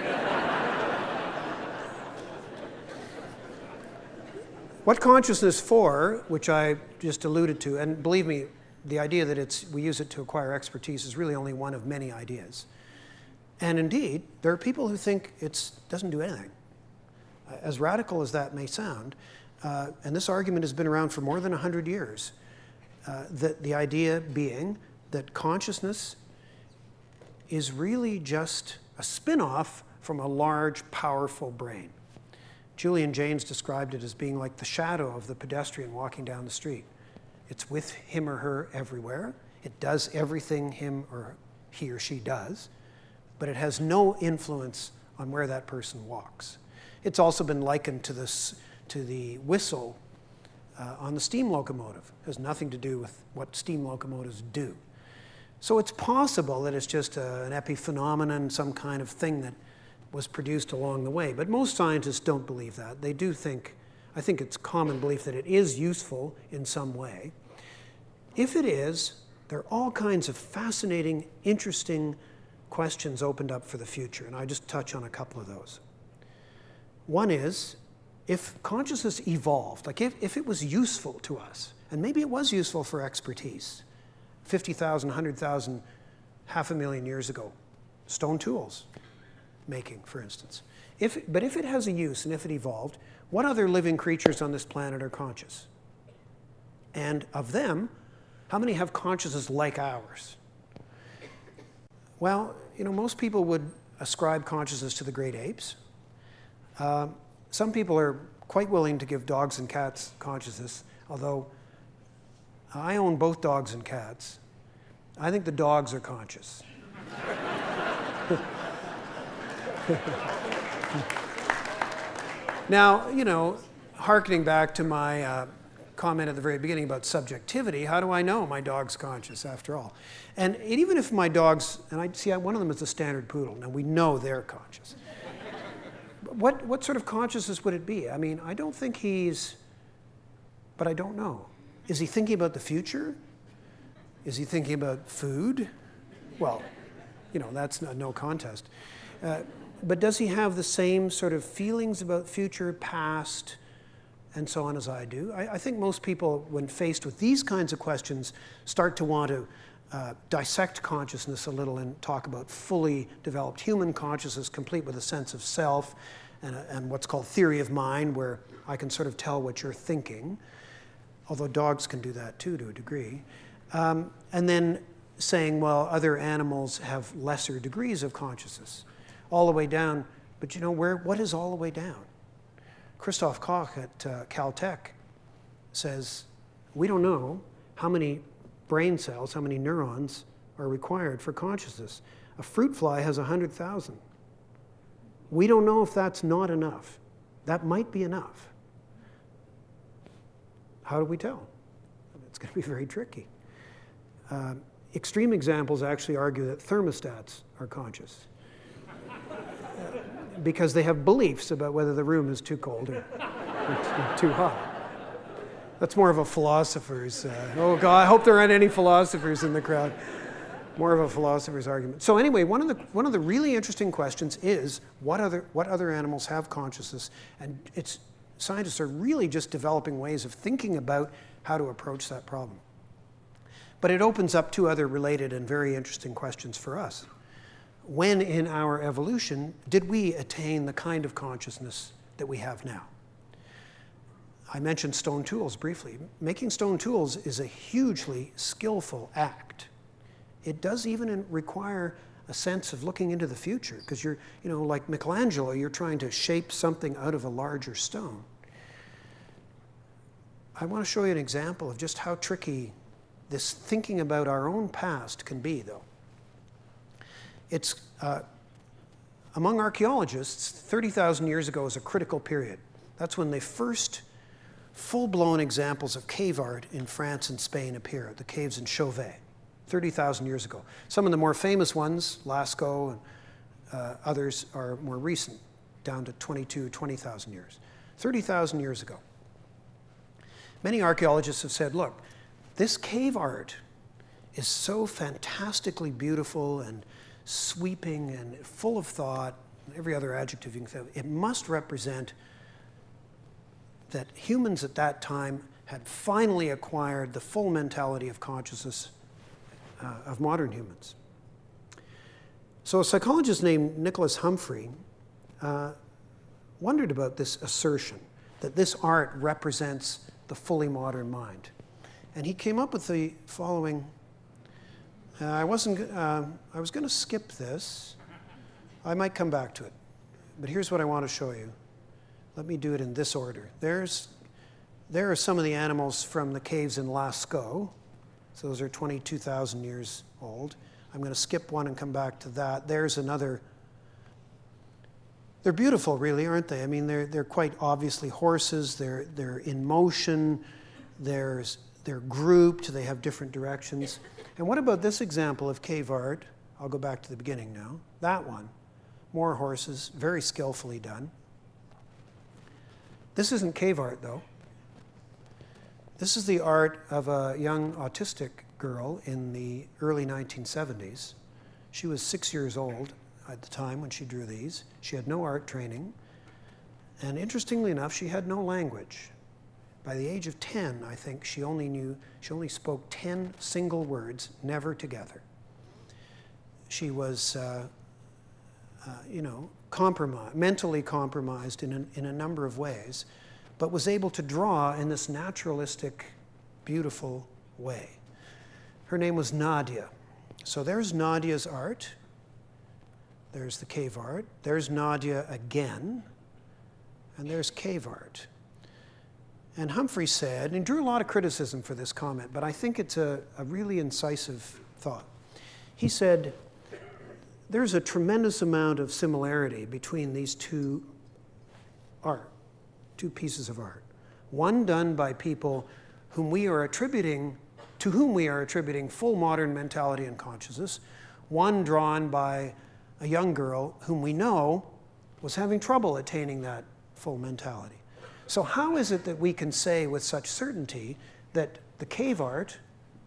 What consciousness for, which I just alluded to, and believe me, the idea that it's, we use it to acquire expertise is really only one of many ideas. And indeed, there are people who think it doesn't do anything. As radical as that may sound, uh, and this argument has been around for more than one hundred years, uh, that the idea being that consciousness is really just a spin-off from a large, powerful brain. Julian Jaynes described it as being like the shadow of the pedestrian walking down the street. It's with him or her everywhere. It does everything him or he or she does, but it has no influence on where that person walks. It's also been likened to this, to the whistle uh, on the steam locomotive. It has nothing to do with what steam locomotives do. So it's possible that it's just a, an epiphenomenon, some kind of thing that was produced along the way. But most scientists don't believe that. They do think, I think it's common belief that it is useful in some way. If it is, there are all kinds of fascinating, interesting questions opened up for the future, and I just touch on a couple of those. One is, if consciousness evolved, like if, if it was useful to us, and maybe it was useful for expertise, fifty thousand, one hundred thousand, half a million years ago, stone tools making, for instance. If, but if it has a use and if it evolved, what other living creatures on this planet are conscious? And of them, how many have consciousness like ours? Well, you know, most people would ascribe consciousness to the great apes. Uh, some people are quite willing to give dogs and cats consciousness, although I own both dogs and cats. I think the dogs are conscious. Now, you know, hearkening back to my uh, comment at the very beginning about subjectivity, how do I know my dog's conscious after all? And even if my dog's, and I see one of them is a standard poodle, now we know they're conscious. What, what sort of consciousness would it be? I mean, I don't think he's, but I don't know. Is he thinking about the future? Is he thinking about food? Well, you know, that's no, no contest. Uh, but does he have the same sort of feelings about future, past, and so on as I do? I, I think most people, when faced with these kinds of questions, start to want to uh, dissect consciousness a little and talk about fully developed human consciousness, complete with a sense of self and, a, and what's called theory of mind, where I can sort of tell what you're thinking, although dogs can do that too to a degree. Um, and then saying, well, other animals have lesser degrees of consciousness, all the way down. But you know, where? What is all the way down? Christoph Koch at uh, Caltech says, we don't know how many brain cells, how many neurons are required for consciousness. A fruit fly has one hundred thousand. We don't know if that's not enough. That might be enough. How do we tell? It's going to be very tricky. Uh, extreme examples actually argue that thermostats are conscious because they have beliefs about whether the room is too cold or, or too hot. That's more of a philosopher's, uh, oh God, I hope there aren't any philosophers in the crowd. More of a philosopher's argument. So anyway, one of the, one of the really interesting questions is what other, what other animals have consciousness? And it's, scientists are really just developing ways of thinking about how to approach that problem. But it opens up two other related and very interesting questions for us. When in our evolution did we attain the kind of consciousness that we have now? I mentioned stone tools briefly. Making stone tools is a hugely skillful act. It does even require a sense of looking into the future, because you're, you know, like Michelangelo, you're trying to shape something out of a larger stone. I want to show you an example of just how tricky this thinking about our own past can be, though. It's, uh, among archaeologists, thirty thousand years ago is a critical period. That's when the first full-blown examples of cave art in France and Spain appear, the caves in Chauvet, thirty thousand years ago. Some of the more famous ones, Lascaux and uh, others, are more recent, down to twenty-two, twenty thousand years. thirty thousand years ago. Many archaeologists have said, look, this cave art is so fantastically beautiful and sweeping and full of thought, and every other adjective you can think of. It must represent that humans at that time had finally acquired the full mentality of consciousness uh, of modern humans. So a psychologist named Nicholas Humphrey uh, wondered about this assertion that this art represents the fully modern mind. And he came up with the following. Uh, I wasn't. Uh, I was going to skip this. I might come back to it. but here's what I want to show you. Let me do it in this order. There's, there are some of the animals from the caves in Lascaux. So those are twenty-two thousand years old. I'm going to skip one and come back to that. There's another. They're beautiful, really, aren't they? I mean, they're, they're quite obviously horses. They're, they're in motion. They're, they're grouped. They have different directions. And what about this example of cave art? I'll go back to the beginning now. That one. More horses, very skillfully done. This isn't cave art, though. This is the art of a young autistic girl in the early nineteen seventies. She was six years old at the time when she drew these. She had no art training. And interestingly enough, she had no language. By the age of ten, I think, she only knew, she only spoke ten single words, never together. She was, uh, uh, you know, compromised, mentally compromised in a, in a number of ways, but was able to draw in this naturalistic, beautiful way. Her name was Nadia. So there's Nadia's art. There's the cave art. There's Nadia again. And there's cave art. And Humphrey said, and he drew a lot of criticism for this comment, but I think it's a, a really incisive thought. He said, there's a tremendous amount of similarity between these two art, two pieces of art. One done by people whom we are attributing, to whom we are attributing full modern mentality and consciousness. One drawn by a young girl whom we know was having trouble attaining that full mentality. So how is it that we can say with such certainty that the cave art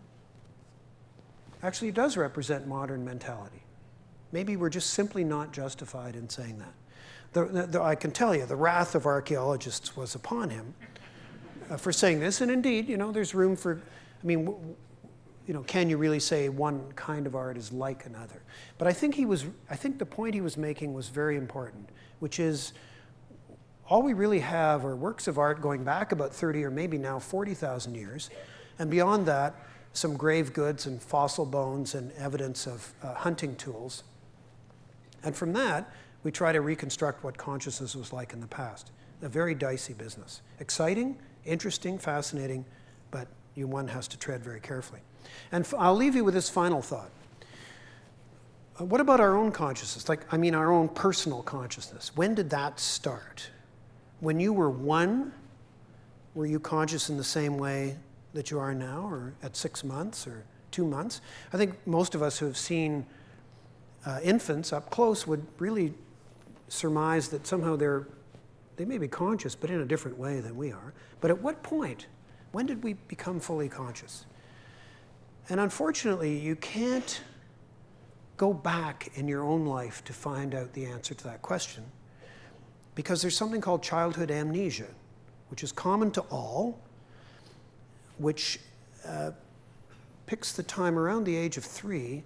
actually does represent modern mentality? Maybe we're just simply not justified in saying that. The, the, the, I can tell you, the wrath of archaeologists was upon him uh, for saying this. And indeed, you know, there's room for, I mean, w- you know, can you really say one kind of art is like another? But I think he was, I think the point he was making was very important, which is all we really have are works of art going back about thirty or maybe now forty thousand years. And beyond that, some grave goods and fossil bones and evidence of uh, hunting tools. And from that, we try to reconstruct what consciousness was like in the past. A very dicey business. Exciting, interesting, fascinating, but you, one has to tread very carefully. And f- I'll leave you with this final thought. Uh, what about our own consciousness? Like, I mean, our own personal consciousness. When did that start? When you were one, were you conscious in the same way that you are now, or at six months, or two months? I think most of us who have seen uh, infants up close would really surmise that somehow they're, they may be conscious, but in a different way than we are. But at what point? When did we become fully conscious? And unfortunately, you can't go back in your own life to find out the answer to that question, because there's something called childhood amnesia, which is common to all, which uh, picks the time around the age of three,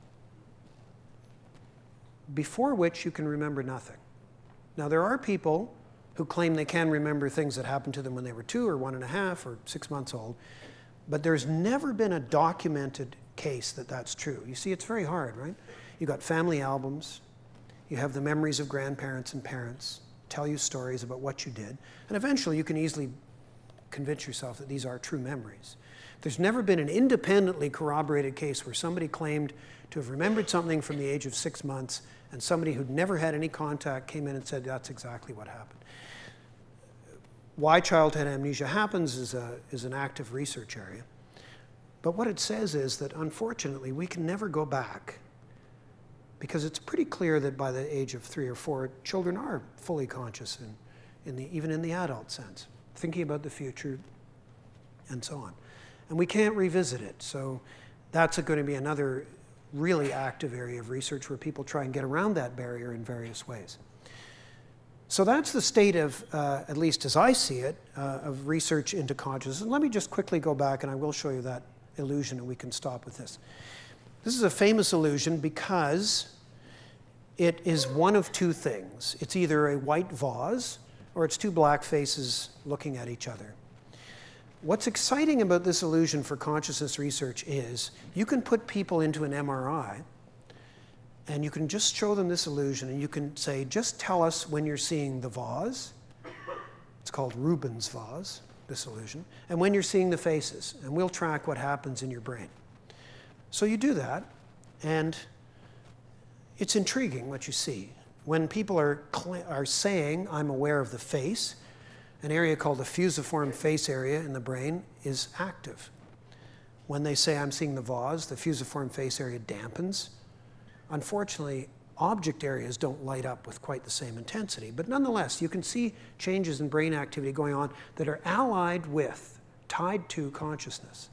before which you can remember nothing. Now, there are people who claim they can remember things that happened to them when they were two or one and a half or six months old, but there's never been a documented case that that's true. You see, it's very hard, right? You've got family albums, you have the memories of grandparents and parents, tell you stories about what you did, and eventually you can easily convince yourself that these are true memories. There's never been an independently corroborated case where somebody claimed to have remembered something from the age of six months and somebody who'd never had any contact came in and said that's exactly what happened. Why childhood amnesia happens is, a, is an active research area. But what it says is that unfortunately we can never go back, because it's pretty clear that by the age of three or four, children are fully conscious, in, in the, even in the adult sense, thinking about the future and so on. And we can't revisit it. So that's going to be another really active area of research where people try and get around that barrier in various ways. So that's the state of, uh, at least as I see it, uh, of research into consciousness. And let me just quickly go back, and I will show you that illusion, and we can stop with this. This is a famous illusion because it is one of two things. It's either a white vase or it's two black faces looking at each other. What's exciting about this illusion for consciousness research is you can put people into an M R I And you can just show them this illusion, and you can say, just tell us when you're seeing the vase. It's called Rubens' vase, this illusion. And when you're seeing the faces, and we'll track what happens in your brain. So you do that, and it's intriguing what you see. When people are, are saying, I'm aware of the face, an area called the fusiform face area in the brain is active. When they say, I'm seeing the vase, the fusiform face area dampens. Unfortunately, object areas don't light up with quite the same intensity. But nonetheless, you can see changes in brain activity going on that are allied with, tied to consciousness.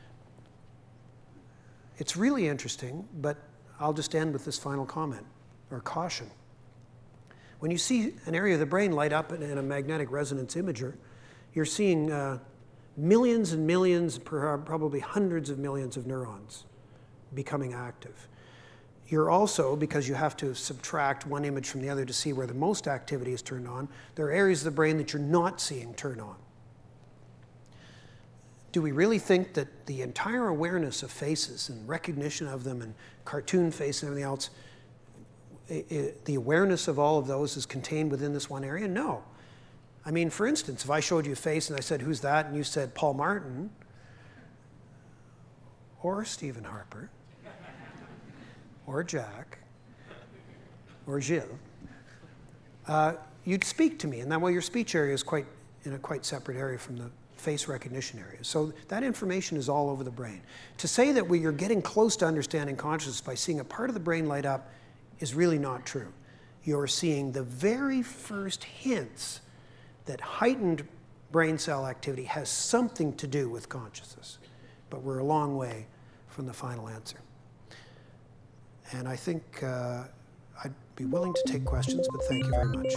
It's really interesting, but I'll just end with this final comment, or caution. When you see an area of the brain light up in a magnetic resonance imager, you're seeing uh, millions and millions, probably hundreds of millions of neurons becoming active. You're also, because you have to subtract one image from the other to see where the most activity is turned on, there are areas of the brain that you're not seeing turn on. Do we really think that the entire awareness of faces and recognition of them and cartoon face and everything else, it, it, the awareness of all of those is contained within this one area? No. I mean, for instance, if I showed you a face and I said, who's that? And you said, Paul Martin, or Stephen Harper, or Jack, or Gilles, uh, you'd speak to me. And that way your speech area is quite in a quite separate area from the face recognition area. So that information is all over the brain. To say that we are getting close to understanding consciousness by seeing a part of the brain light up is really not true. You're seeing the very first hints that heightened brain cell activity has something to do with consciousness. But we're a long way from the final answer. And I think uh, I'd be willing to take questions, but thank you very much.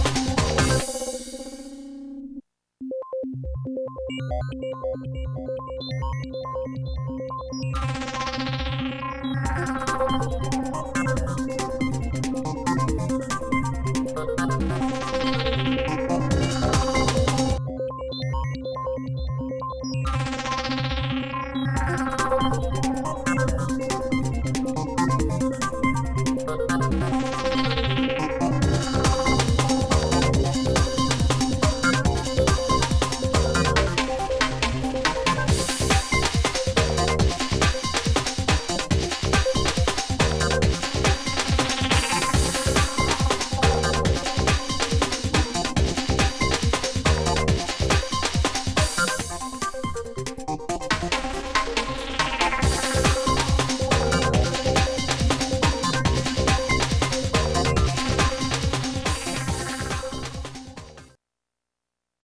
Thank you.